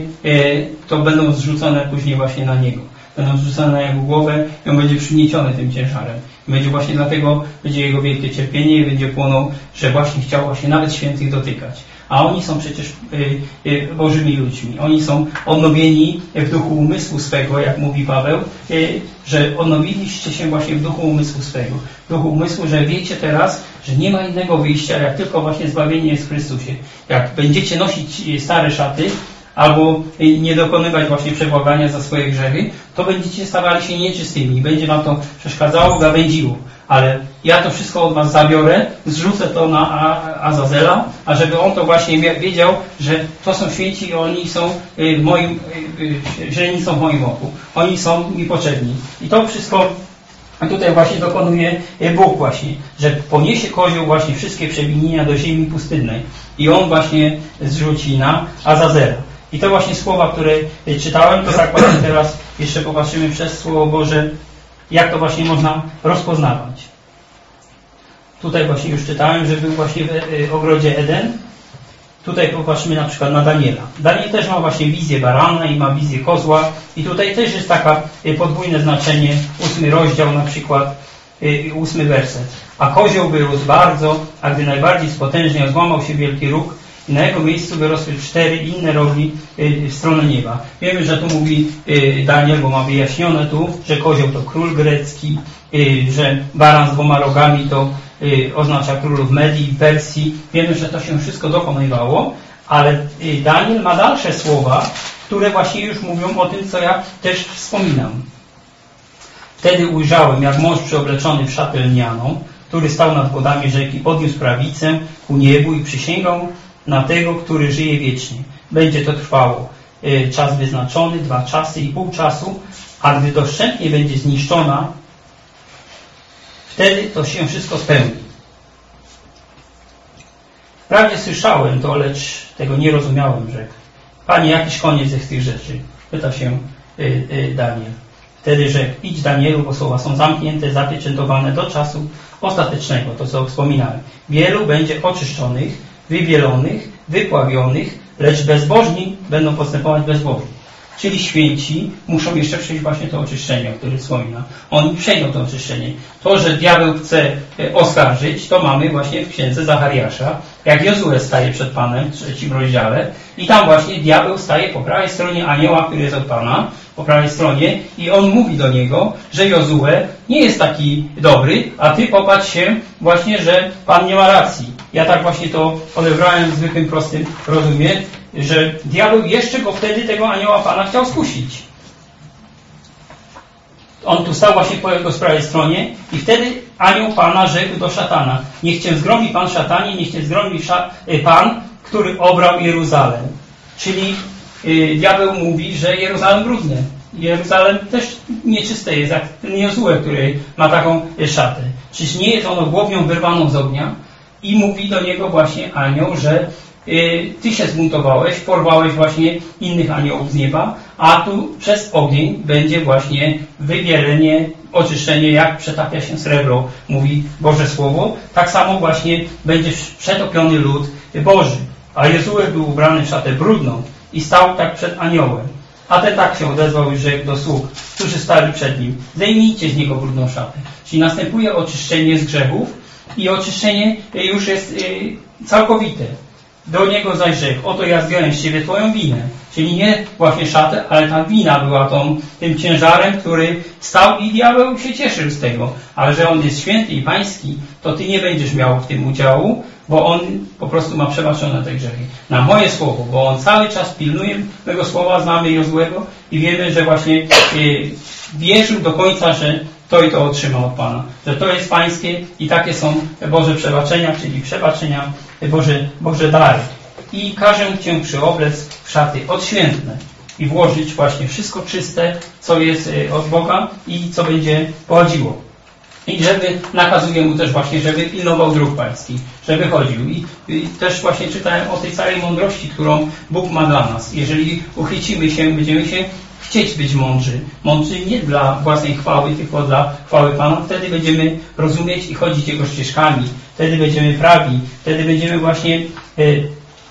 to będą zrzucone później właśnie na niego. Będą zrzucone na jego głowę i on będzie przygnieciony tym ciężarem. I będzie właśnie dlatego, będzie jego wielkie cierpienie i będzie płonął, że właśnie chciał właśnie nawet świętych dotykać. A oni są przecież y, y, Bożymi ludźmi. Oni są odnowieni w duchu umysłu swego, jak mówi Paweł, y, że odnowiliście się właśnie w duchu umysłu swego. W duchu umysłu, że wiecie teraz, że nie ma innego wyjścia, jak tylko właśnie zbawienie jest w Chrystusie. Jak będziecie nosić stare szaty, albo nie dokonywać właśnie przebłagania za swoje grzechy, to będziecie stawali się nieczystymi. Będzie wam to przeszkadzało, gawędziło. Ale ja to wszystko od was zabiorę, zrzucę to na Azazela, a żeby on to właśnie wiedział, że to są święci i oni są w moim, że nie są w moim oku. Oni są mi potrzebni. I to wszystko tutaj właśnie dokonuje Bóg właśnie, że poniesie kozioł właśnie wszystkie przewinienia do ziemi pustynnej. I on właśnie zrzuci na Azazela. I to właśnie słowa, które czytałem, to tak właśnie teraz jeszcze popatrzymy przez Słowo Boże, jak to właśnie można rozpoznawać. Tutaj właśnie już czytałem, że był właśnie w ogrodzie Eden. Tutaj popatrzmy na przykład na Daniela. Daniel też ma właśnie wizję barana i ma wizję kozła. I tutaj też jest taka podwójne znaczenie, ósmy rozdział na przykład, ósmy werset. A kozioł wyrósł bardzo, a gdy najbardziej spotężniał, złamał się wielki róg, i na jego miejscu wyrosły cztery inne rogi w stronę nieba. Wiemy, że tu mówi Daniel, bo ma wyjaśnione tu, że kozioł to król grecki, że baran z dwoma rogami to oznacza królów Medii i Persji. Wiemy, że to się wszystko dokonywało, ale Daniel ma dalsze słowa, które właśnie już mówią o tym, co ja też wspominam. Wtedy ujrzałem, jak mąż przyobleczony w szatę lnianą, który stał nad wodami rzeki, podniósł prawicę ku niebu i przysięgał na tego, który żyje wiecznie. Będzie to trwało y, czas wyznaczony, dwa czasy i pół czasu, a gdy doszczętnie będzie zniszczona, wtedy to się wszystko spełni. Wprawdzie słyszałem to, lecz tego nie rozumiałem, rzekł. Panie, jakiś koniec jest tych rzeczy? Pyta się y, y, Daniel. Wtedy rzekł, idź Danielu, bo słowa są zamknięte, zapieczętowane do czasu ostatecznego, to co wspominałem. Wielu będzie oczyszczonych, wywielonych, wypławionych, lecz bezbożni będą postępować bezbożnie. czyli święci, muszą jeszcze przejść właśnie to oczyszczenie, o którym wspomina. Oni przejdą to oczyszczenie. To, że diabeł chce oskarżyć, to mamy właśnie w księdze Zachariasza, jak Jozue staje przed Panem w trzecim rozdziale i tam właśnie diabeł staje po prawej stronie anioła, który jest od Pana, po prawej stronie i on mówi do niego, że Jozue nie jest taki dobry, a ty popatrz się właśnie, że Pan nie ma racji. Ja tak właśnie to odebrałem w zwykłym, prostym rozumie, że diabeł jeszcze go wtedy, tego anioła Pana, chciał skusić. On tu stał właśnie po jego prawej stronie i wtedy anioł Pana rzekł do szatana: niech cię zgromi Pan szatanie, niech cię zgromi Pan, który obrał Jeruzalem. Czyli yy, diabeł mówi, że Jeruzalem brudny. Jeruzalem też nieczyste jest, jak ten Jozue, który ma taką szatę. Czyż nie jest ono głownią wyrwaną z ognia? I mówi do niego właśnie anioł, że y, ty się zbuntowałeś, porwałeś właśnie innych aniołów z nieba, a tu przez ogień będzie właśnie wybielenie, oczyszczenie, jak przetapia się srebro, mówi Boże Słowo. Tak samo właśnie będzie przetopiony lud Boży. A Jozue był ubrany w szatę brudną i stał tak przed aniołem. A ten tak się odezwał i rzekł do sług, którzy stali przed nim: zdejmijcie z niego brudną szatę. Czyli następuje oczyszczenie z grzechów i oczyszczenie już jest yy, całkowite. Do niego zaś rzekł: oto ja zdjąłem z ciebie twoją winę. Czyli nie właśnie szatę, ale ta wina była tą, tym ciężarem, który stał i diabeł się cieszył z tego. Ale że on jest święty i pański, to ty nie będziesz miał w tym udziału, bo on po prostu ma przebaczone te grzechy. Na moje słowo, bo on cały czas pilnuje mego słowa, znamy Jozłego i wiemy, że właśnie yy, wierzył do końca, że to i to otrzymał od Pana. Że to jest pańskie i takie są Boże przebaczenia, czyli przebaczenia Boże, Boże dary. I każę cię przyoblec w szaty odświętne i włożyć właśnie wszystko czyste, co jest od Boga i co będzie pochodziło. I żeby, nakazuje mu też właśnie, żeby pilnował dróg pańskich, żeby chodził. I, I też właśnie czytałem o tej całej mądrości, którą Bóg ma dla nas. Jeżeli uchwycimy się, będziemy się chcieć być mądrzy. Mądrzy nie dla własnej chwały, tylko dla chwały Pana. Wtedy będziemy rozumieć i chodzić Jego ścieżkami. Wtedy będziemy prawi. Wtedy będziemy właśnie y,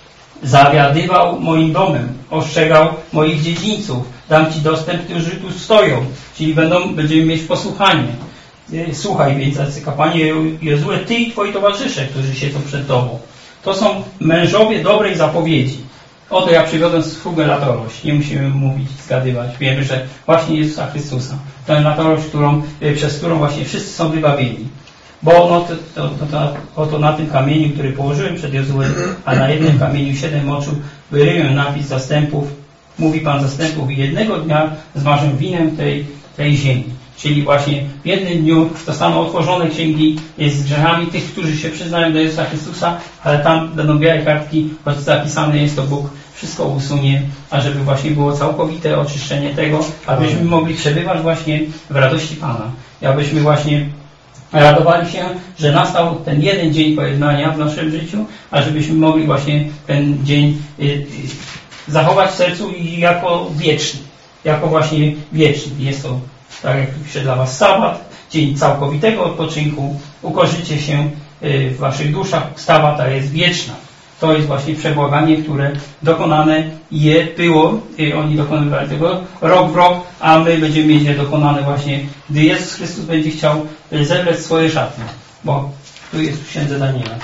zawiadywał moim domem, ostrzegał moich dziedzińców. Dam Ci dostęp, którzy tu stoją. Czyli będą, będziemy mieć posłuchanie. Słuchaj więc, jacy kapłani Jozue, ty i twoi towarzysze, którzy siedzą przed tobą. To są mężowie dobrej zapowiedzi. Oto ja przywiodłem sługę latorość. Nie musimy mówić, zgadywać. Wiemy, że właśnie Jezusa Chrystusa. To jest latorość, którą, przez którą właśnie wszyscy są wybawieni. Bo no, to, to, to, to, oto na tym kamieniu, który położyłem przed Jozue, a na jednym kamieniu siedem oczu, wyryję napis zastępów. Mówi Pan zastępów i jednego dnia zmarzę winem tej, tej ziemi. Czyli właśnie w jednym dniu zostaną otworzone księgi z grzechami tych, którzy się przyznają do Jezusa Chrystusa, ale tam będą białe kartki, choć zapisane jest to, Bóg wszystko usunie, ażeby właśnie było całkowite oczyszczenie tego, abyśmy mogli przebywać właśnie w radości Pana. I abyśmy właśnie radowali się, że nastał ten jeden dzień pojednania w naszym życiu, ażebyśmy mogli właśnie ten dzień y, y, zachować w sercu i jako wieczny. Jako właśnie wieczny. Jest to, tak jak pisze dla was, sabat, dzień całkowitego odpoczynku. Ukorzycie się w waszych duszach. Ustawa ta jest wieczna. To jest właśnie przebłaganie, które dokonane je było. Oni dokonywali tego rok w rok, a my będziemy mieć je dokonane właśnie, gdy Jezus Chrystus będzie chciał zebrać swoje szaty. Bo tu jest w księdze Daniela.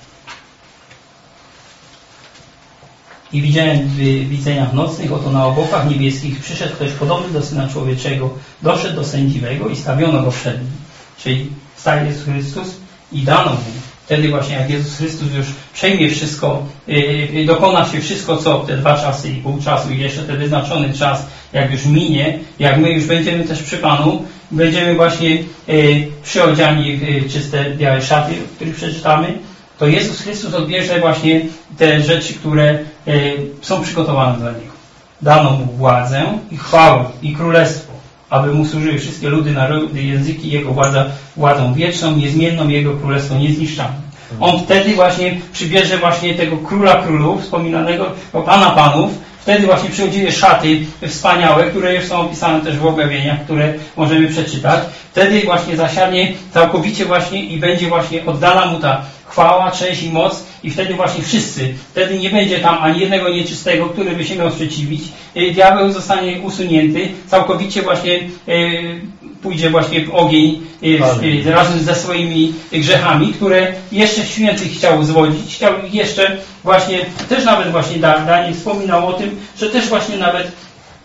I widziałem w widzeniach nocnych, oto na obłokach niebieskich przyszedł ktoś podobny do Syna Człowieczego, doszedł do sędziwego i stawiono go przed nim. Czyli staje Jezus Chrystus i dano mu. Wtedy właśnie jak Jezus Chrystus już przejmie wszystko, yy, dokona się wszystko, co te dwa czasy i pół czasu i jeszcze ten wyznaczony czas, jak już minie, jak my już będziemy też przy Panu, będziemy właśnie yy, przyodziani w yy, czyste białe szaty, o których przeczytamy, to Jezus Chrystus odbierze właśnie te rzeczy, które y, są przygotowane dla Niego. Dano Mu władzę i chwałę i królestwo, aby Mu służyły wszystkie ludy, narody, języki, Jego władza, władzą wieczną, niezmienną, Jego królestwo niezniszczalne. On wtedy właśnie przybierze właśnie tego króla królów, wspominanego, o Pana panów, wtedy właśnie przychodziły szaty wspaniałe, które już są opisane też w objawieniach, które możemy przeczytać. Wtedy właśnie zasiadnie całkowicie właśnie i będzie właśnie oddana Mu ta chwała, cześć i moc I wtedy właśnie wszyscy, wtedy nie będzie tam ani jednego nieczystego, który by się miał sprzeciwić. Diabeł zostanie usunięty, całkowicie właśnie pójdzie właśnie w ogień razem ze swoimi grzechami, które jeszcze świętych chciał zwodzić, chciał ich jeszcze właśnie, też nawet właśnie Daniel wspominał o tym, że też właśnie nawet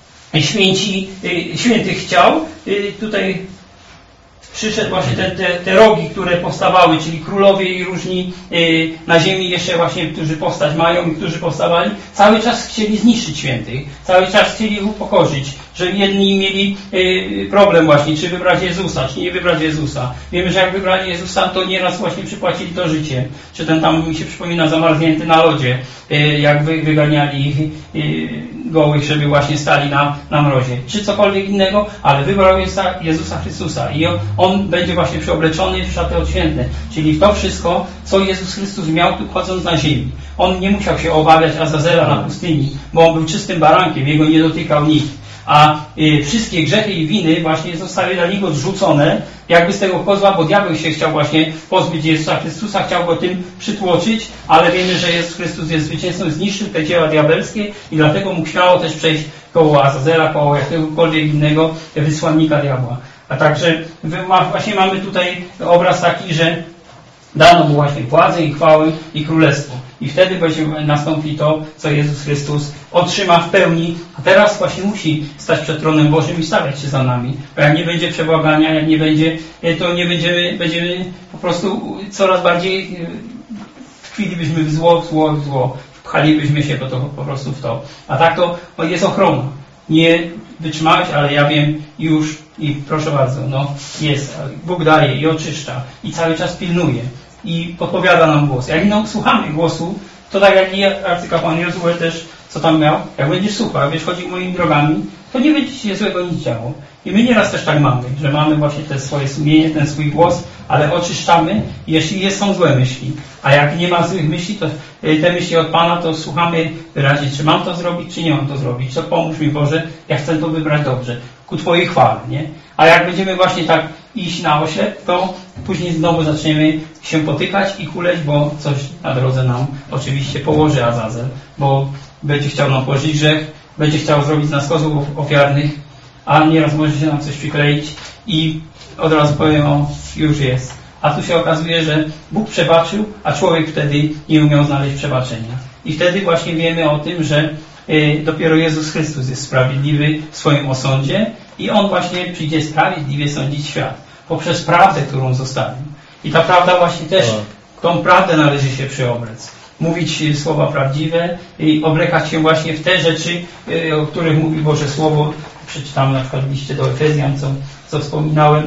święci, świętych chciał. Tutaj przyszedł właśnie te, te, te rogi, które powstawały, czyli królowie i różni y, na ziemi jeszcze właśnie, którzy powstać mają i którzy powstawali, cały czas chcieli zniszczyć świętych, cały czas chcieli ich upokorzyć, że jedni mieli y, problem właśnie, czy wybrać Jezusa, czy nie wybrać Jezusa. Wiemy, że jak wybrali Jezusa, to nieraz właśnie przypłacili to życie. Czy ten tam mi się przypomina zamarznięty na lodzie, y, jak wy, wyganiali ich y, gołych, żeby właśnie stali na, na mrozie. Czy cokolwiek innego, ale wybrał Jezusa, Jezusa Chrystusa i on, on będzie właśnie przeobleczony w szaty odświętne, czyli w to wszystko, co Jezus Chrystus miał tu chodząc na ziemi. On nie musiał się obawiać Azazela na pustyni, bo on był czystym barankiem, jego nie dotykał nikt. A y, wszystkie grzechy i winy właśnie zostały na niego zrzucone, jakby z tego kozła, bo diabeł się chciał właśnie pozbyć Jezusa Chrystusa, chciał go tym przytłoczyć, ale wiemy, że Jezus Chrystus jest zwycięzcą, zniszczył te dzieła diabelskie i dlatego mógł śmiało też przejść koło Azazela, koło jakiegokolwiek innego wysłannika diabła. A także właśnie mamy tutaj obraz taki, że dano mu właśnie władzę i chwałę i królestwo. I wtedy będzie nastąpi to, co Jezus Chrystus otrzyma w pełni. A teraz właśnie musi stać przed tronem Bożym i stawiać się za nami. Bo jak nie będzie przebłagania, jak nie będzie, to nie będziemy, będziemy po prostu coraz bardziej tkwilibyśmy w zło, w zło, w zło. Pchalibyśmy się po, to, po prostu w to. A tak to jest ochrona. Nie wytrzymałeś, ale ja wiem już i proszę bardzo, no jest. Bóg daje i oczyszcza i cały czas pilnuje i podpowiada nam głos. Jak no, słuchamy głosu, to tak jak i arcykapłan Jozue też, co tam miał, jak będziesz słuchał, jak będziesz chodził moimi drogami, to nie będzie się złego nic działo. I my nieraz też tak mamy, że mamy właśnie te swoje sumienie, ten swój głos, ale oczyszczamy, jeśli jest, są złe myśli. A jak nie ma złych myśli, to te myśli od Pana, to słuchamy wyraźnie, czy mam to zrobić, czy nie mam to zrobić. To pomóż mi, Boże, ja chcę to wybrać dobrze, ku Twojej chwale, nie? A jak będziemy właśnie tak iść na oślep, to później znowu zaczniemy się potykać i kuleć, bo coś na drodze nam oczywiście położy Azazel, bo będzie chciał nam położyć grzech, będzie chciał zrobić z nas kozłów ofiarnych, a nieraz może się nam coś przykleić i od razu powiem, o, już jest. A tu się okazuje, że Bóg przebaczył, a człowiek wtedy nie umiał znaleźć przebaczenia. I wtedy właśnie wiemy o tym, że y, dopiero Jezus Chrystus jest sprawiedliwy w swoim osądzie i On właśnie przyjdzie sprawiedliwie sądzić świat poprzez prawdę, którą zostawił. I ta prawda właśnie też, tą prawdę należy się przyobrać. Mówić słowa prawdziwe i oblekać się właśnie w te rzeczy, y, o których mówi Boże Słowo. Przeczytamy na przykład w liście do Efezjan, co, co wspominałem.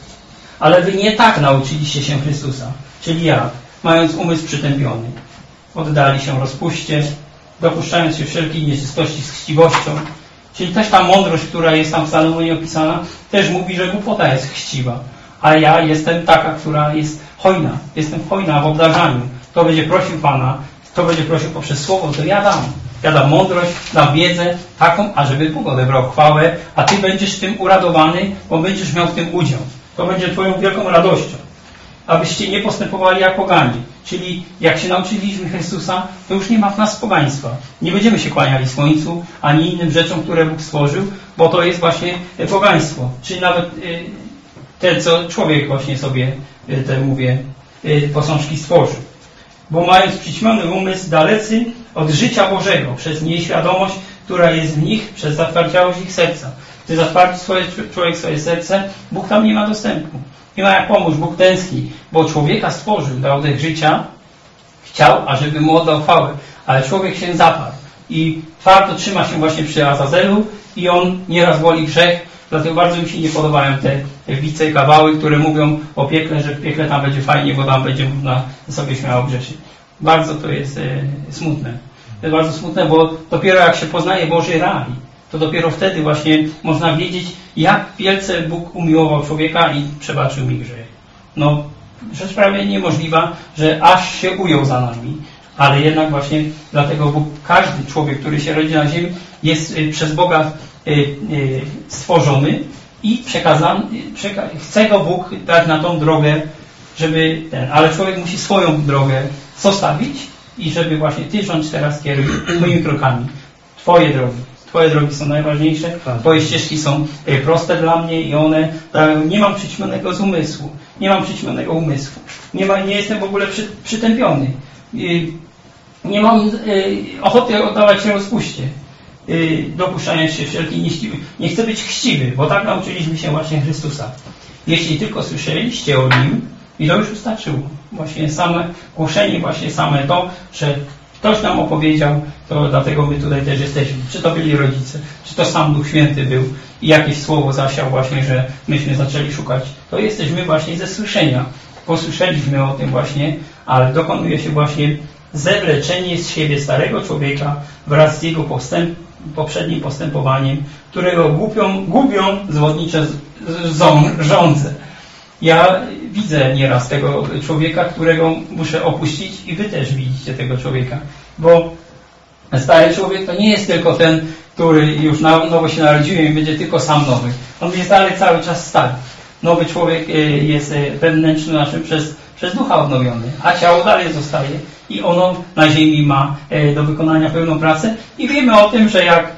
Ale wy nie tak nauczyliście się Chrystusa. Czyli jak? Mając umysł przytępiony. Oddali się rozpuście, dopuszczając się wszelkiej nieczystości z chciwością. Czyli też ta mądrość, która jest tam w Salomonie opisana, też mówi, że głupota jest chciwa. A ja jestem taka, która jest hojna. Jestem hojna w obdarzaniu. Kto będzie prosił Pana, kto będzie prosił poprzez Słowo, to ja dam. Ja dam mądrość, dam wiedzę taką, ażeby Bóg odebrał chwałę, a Ty będziesz tym uradowany, bo będziesz miał w tym udział. To będzie Twoją wielką radością. Abyście nie postępowali jak poganie. Czyli jak się nauczyliśmy Chrystusa, to już nie ma w nas pogaństwa. Nie będziemy się kłaniali słońcu, ani innym rzeczom, które Bóg stworzył, bo to jest właśnie pogaństwo. Czyli nawet te, co człowiek właśnie sobie, te mówię, posążki stworzył. Bo mając przyćmiony umysł dalecy od życia Bożego, przez nieświadomość, która jest w nich, przez zatwardziałość ich serca. Gdy zatwardził swoje, człowiek swoje serce, Bóg tam nie ma dostępu. Nie ma jak pomóc, Bóg tęskni, bo człowieka stworzył, dał dech życia, chciał, ażeby mu oddał chwałę, ale człowiek się zaparł i twardo trzyma się właśnie przy Azazelu i on nieraz woli grzech, dlatego bardzo mi się nie podobają te wice i kawały, które mówią o piekle, że w piekle tam będzie fajnie, bo tam będzie można sobie śmiało grzeszyć. Bardzo to jest e, smutne. To jest bardzo smutne, bo dopiero jak się poznaje Boży raj, to dopiero wtedy właśnie można wiedzieć, jak wielce Bóg umiłował człowieka i przebaczył mi grzech. No, rzecz prawie niemożliwa, że aż się ujął za nami, ale jednak właśnie dlatego Bóg, każdy człowiek, który się rodzi na ziemi, jest y, przez Boga y, y, stworzony i przekazany, przeka chce go Bóg dać na tą drogę, żeby ten, ale człowiek musi swoją drogę zostawić i żeby właśnie Ty rządź teraz kieruj Twoimi krokami. Twoje drogi. Twoje drogi są najważniejsze, Twoje ścieżki są proste dla mnie i one, nie mam przyćmionego z umysłu, nie mam przyćmionego umysłu, nie, ma, nie jestem w ogóle przy, przytępiony, nie mam ochoty oddawać się rozpuście, dopuszczając się wszelkiej nieściwy. Nie chcę być chciwy, bo tak nauczyliśmy się właśnie Chrystusa. Jeśli tylko słyszeliście o Nim, i to już wystarczyło. Właśnie same głoszenie, właśnie same to, że ktoś nam opowiedział, to dlatego my tutaj też jesteśmy. Czy to byli rodzice, czy to sam Duch Święty był i jakieś słowo zasiał właśnie, że myśmy zaczęli szukać. To jesteśmy właśnie ze słyszenia. Posłyszeliśmy o tym właśnie, ale dokonuje się właśnie zewleczenie z siebie starego człowieka wraz z jego postęp, poprzednim postępowaniem, którego gubią, gubią zwodnicze żądze. Ja widzę nieraz tego człowieka, którego muszę opuścić i wy też widzicie tego człowieka, bo stary człowiek to nie jest tylko ten, który już na nowo się narodził i będzie tylko sam nowy. On jest dalej cały czas stary. Nowy człowiek jest wewnętrzny naszym przez, przez ducha odnowiony, a ciało dalej zostaje i ono na ziemi ma do wykonania pełną pracę i wiemy o tym, że jak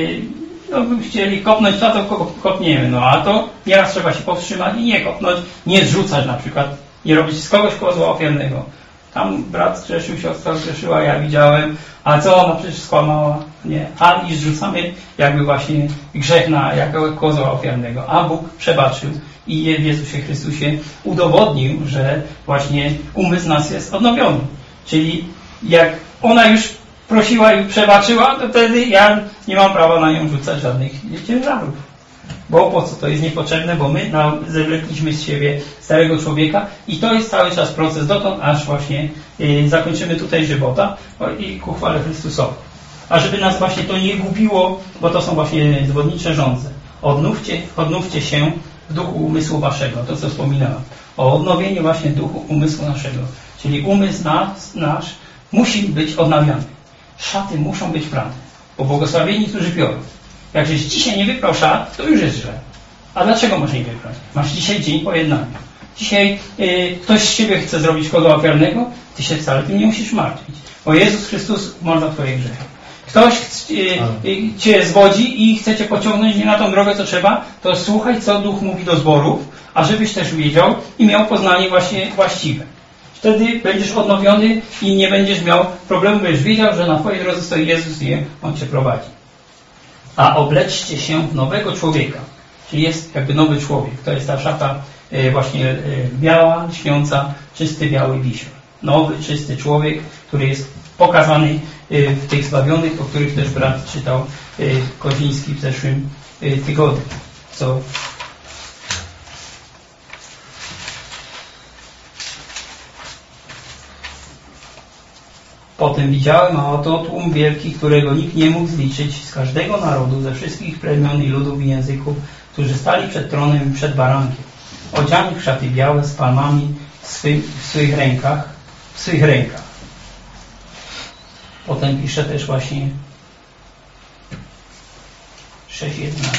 no, by chcieli kopnąć, to, to kopniemy, no a to nieraz trzeba się powstrzymać i nie kopnąć, nie zrzucać na przykład, nie robić z kogoś kozła ofiarnego. Tam brat zgrzeszył, siostra zgrzeszyła, ja widziałem, a co ona przecież skłamała? Nie, a i zrzucamy jakby właśnie grzech na jako kozła ofiarnego, a Bóg przebaczył i w Jezusie Chrystusie udowodnił, że właśnie umysł nas jest odnowiony. Czyli jak ona już prosiła i przebaczyła, to wtedy ja nie mam prawa na nią rzucać żadnych ciężarów. Bo po co? To jest niepotrzebne, bo my zewlekliśmy z siebie starego człowieka i to jest cały czas proces dotąd, aż właśnie y, zakończymy tutaj żywota i ku chwale Chrystusowi. A żeby nas właśnie to nie gubiło, bo to są właśnie zwodnicze żądze. Odnówcie, odnówcie się w duchu umysłu waszego, to co wspominałem. O odnowieniu właśnie duchu umysłu naszego. Czyli umysł nas, nasz musi być odnawiany. Szaty muszą być prane, bo błogosławieni, którzy piorą. Jak żeś dzisiaj nie wyprał szat, to już jest źle. A dlaczego masz nie wyprać? Masz dzisiaj dzień pojednania. Dzisiaj y, ktoś z ciebie chce zrobić kozła ofiarnego, ty się wcale tym nie musisz martwić. Bo Jezus Chrystus może twoje grzechy. Ktoś y, y, cię zwodzi i chce cię pociągnąć nie na tą drogę, co trzeba, to słuchaj, co Duch mówi do zborów, a żebyś też wiedział i miał poznanie właśnie właściwe. Wtedy będziesz odnowiony i nie będziesz miał problemu, będziesz wiedział, że na twojej drodze stoi Jezus i On cię prowadzi. A obleczcie się w nowego człowieka. Czyli jest jakby nowy człowiek. To jest ta szata właśnie biała, śniąca, czysty biały wisior. Nowy, czysty człowiek, który jest pokazany w tych zbawionych, o których też brat czytał Koziński w zeszłym tygodniu. Co Potem widziałem, a oto tłum wielki, którego nikt nie mógł zliczyć, z każdego narodu, ze wszystkich plemion i ludów i języków, którzy stali przed tronem i przed barankiem, odziani w szaty białe z palmami w swych, w swych rękach, w swych rękach. Potem pisze też właśnie sześć jedenaście.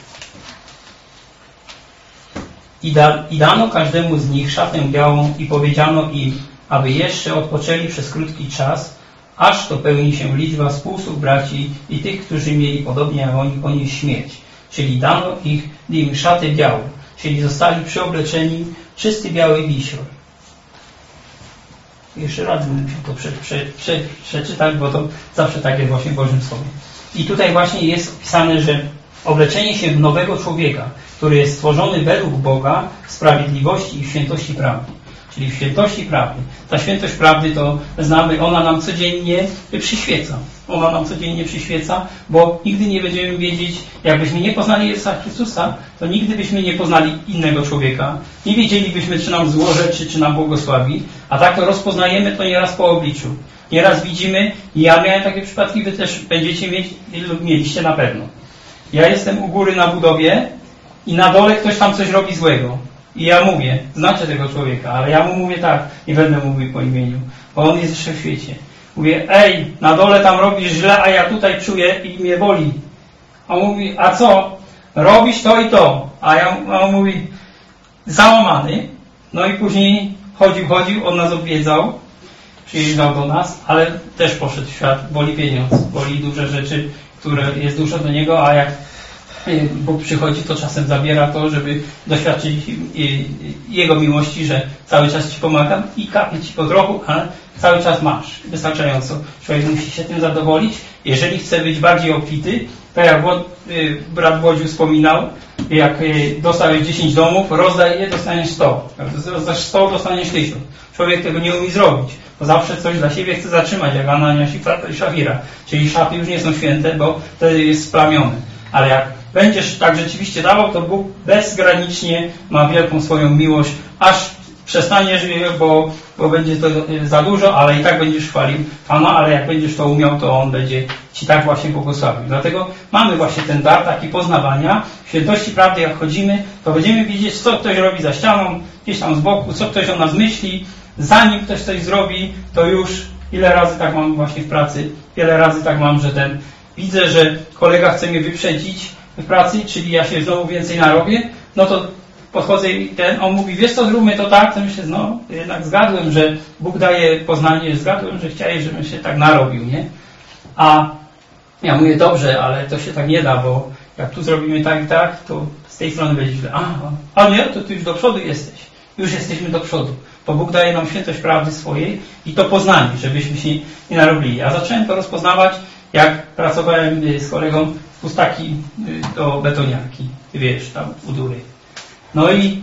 I, da, I dano każdemu z nich szatę białą i powiedziano im, aby jeszcze odpoczęli przez krótki czas, aż dopełni się liczba współsług braci i tych, którzy mieli podobnie jak oni ponieść śmierć. Czyli dano ich, im szatę białą, czyli zostali przyobleczeni czysty biały wisior. Jeszcze raz bym musiał to prze, prze, prze, przeczytać, bo to zawsze tak jest właśnie w Bożym Słowie. I tutaj właśnie jest opisane, że obleczenie się w nowego człowieka, który jest stworzony według Boga w sprawiedliwości i w świętości prawdy. Czyli w świętości prawdy. Ta świętość prawdy to znamy, ona nam codziennie przyświeca. Ona nam codziennie przyświeca, bo nigdy nie będziemy wiedzieć, jakbyśmy nie poznali Jezusa Chrystusa, to nigdy byśmy nie poznali innego człowieka. Nie wiedzielibyśmy, czy nam zło rzeczy, czy nam błogosławi, a tak to rozpoznajemy to nieraz po obliczu. Nieraz widzimy, i ja miałem takie przypadki, wy też będziecie mieć, lub mieliście na pewno. Ja jestem u góry na budowie i na dole ktoś tam coś robi złego. I ja mówię, znacie tego człowieka, ale ja mu mówię tak, nie będę mówił po imieniu, bo on jest jeszcze w świecie. Mówię, ej, na dole tam robisz źle, a ja tutaj czuję i mnie boli. A on mówi, a co? Robisz to i to. A, ja, a on mówi, załamany. No i później chodził, chodził, on nas odwiedzał. przyjeżdżał do nas, ale też poszedł w świat, woli pieniądz, woli duże rzeczy, które jest dużo do niego, a jak Bóg przychodzi, to czasem zabiera to, żeby doświadczyć Jego miłości, że cały czas Ci pomagam i kapie Ci po trochu, ale cały czas masz wystarczająco. Człowiek musi się tym zadowolić. Jeżeli chce być bardziej obfity, to jak brat Włodziu wspominał, jak dostałeś dziesięć domów, rozdaj je, dostaniesz sto. Jak rozdasz sto, dostaniesz tysiąc. Człowiek tego nie umie zrobić, bo zawsze coś dla siebie chce zatrzymać, jak Ananiasz i Szafira. Czyli szafy już nie są święte, bo wtedy jest splamiony. Ale jak będziesz tak rzeczywiście dawał, to Bóg bezgranicznie ma wielką swoją miłość, aż przestaniesz, bo, bo będzie to za dużo, ale i tak będziesz chwalił Pana, ale jak będziesz to umiał, to On będzie Ci tak właśnie błogosławił. Dlatego mamy właśnie ten dar taki poznawania. W świętości prawdy jak chodzimy, to będziemy widzieć, co ktoś robi za ścianą, gdzieś tam z boku, co ktoś o nas myśli. Zanim ktoś coś zrobi, to już ile razy tak mam właśnie w pracy, wiele razy tak mam, że ten widzę, że kolega chce mnie wyprzedzić w pracy, czyli ja się znowu więcej narobię, no to podchodzę i ten, on mówi, wiesz co, zróbmy to tak, to myślę, no jednak zgadłem, że Bóg daje poznanie, zgadłem, że chciałeś, żebym się tak narobił, nie? A ja mówię, dobrze, ale to się tak nie da, bo jak tu zrobimy tak i tak, to z tej strony będzie źle. A, a nie, to ty już do przodu jesteś. Już jesteśmy do przodu. Bo Bóg daje nam świętość prawdy swojej i to poznanie, żebyśmy się nie narobili. Ja zacząłem to rozpoznawać, jak pracowałem z kolegą w pustaki do betoniarki, wiesz, tam u Dury. No i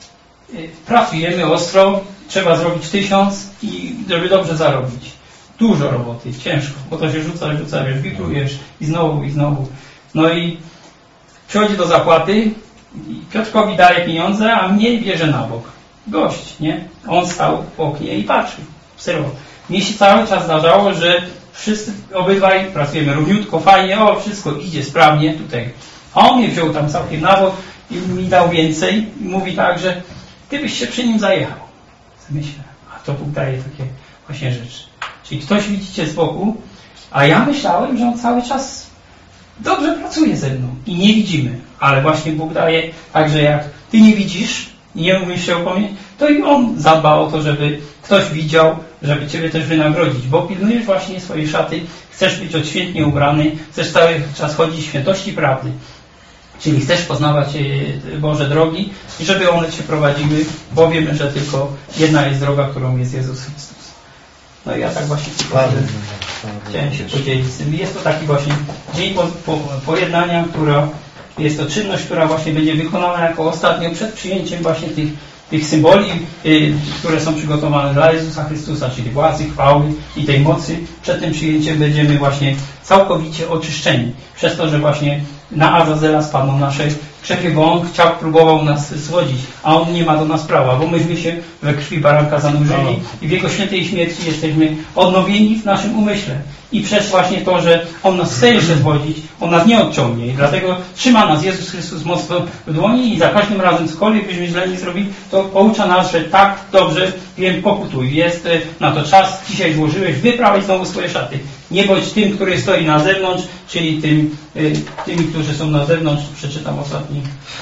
pracujemy ostro, trzeba zrobić tysiąc i żeby dobrze zarobić. Dużo roboty, ciężko, bo to się rzuca, rzuca, wiesz, wikrujesz i znowu, i znowu. No i przychodzi do zapłaty i Piotrkowi daje pieniądze, a mnie bierze na bok. Gość, nie? On stał w oknie i patrzył, obserwował. Mnie się cały czas zdarzało, że wszyscy, obydwaj pracujemy równiutko, fajnie, o, wszystko idzie sprawnie tutaj. A on mnie wziął tam całkiem na bok i mi dał więcej i mówi tak, że ty byś się przy nim zajechał. Myślę, a to Bóg daje takie właśnie rzeczy. Czyli ktoś widzicie z boku, a ja myślałem, że on cały czas dobrze pracuje ze mną i nie widzimy. Ale właśnie Bóg daje tak, że jak ty nie widzisz i nie umiesz się upomnieć, to i on zadba o to, żeby ktoś widział, żeby ciebie też wynagrodzić, bo pilnujesz właśnie swojej szaty, chcesz być odświętnie ubrany, chcesz cały czas chodzić w świętości prawdy. Czyli chcesz poznawać Boże drogi i żeby one Cię prowadziły, bo wiemy, że tylko jedna jest droga, którą jest Jezus Chrystus. No i ja tak właśnie chciałem się podzielić z tym. Jest to taki właśnie dzień po, po, pojednania, która jest to czynność, która właśnie będzie wykonana jako ostatnio przed przyjęciem właśnie tych, tych symboli, y, które są przygotowane dla Jezusa Chrystusa, czyli władzy, chwały i tej mocy. Przed tym przyjęciem będziemy właśnie całkowicie oczyszczeni. Przez to, że właśnie na Azazela spadną nasze grzechy, bo on chciał, próbował nas zwodzić, a on nie ma do nas prawa, bo myśmy się we krwi baranka zanurzyli i w jego świętej śmierci jesteśmy odnowieni w naszym umyśle. I przez właśnie to, że on nas chce jeszcze zwodzić, on nas nie odciągnie. I dlatego trzyma nas Jezus Chrystus mocno w dłoni i za każdym razem, cokolwiek byśmy źle nie zrobili, to poucza nas, że tak, dobrze, wiem, pokutuj. Jest na to czas, dzisiaj złożyłeś, wyprawiaj znowu swoje szaty. Nie bądź tym, który stoi na zewnątrz, czyli tym, tymi, którzy są na zewnątrz. Przeczytam ostatni.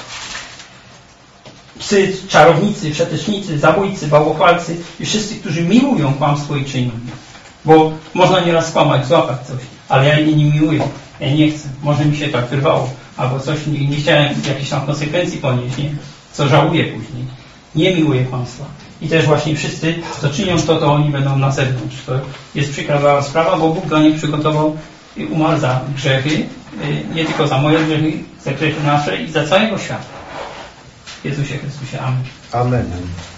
Psy, czarownicy, przetecznicy, zabójcy, bałwochwalcy i wszyscy, którzy miłują kłamstwo i czynią. Bo można nieraz skłamać, złapać coś, ale ja jej nie miłuję, ja nie chcę. Może mi się tak wyrwało, albo coś, nie, nie chciałem jakichś tam konsekwencji ponieść, nie? Co żałuję później. Nie miłuję kłamstwa. I też właśnie wszyscy, co czynią to, to oni będą na zewnątrz. To jest przykra sprawa, bo Bóg dla nich przygotował i umarł za grzechy, nie tylko za moje grzechy, za grzechy nasze i za całego świata. W Jezusie Chrystusie. Amen. Amen.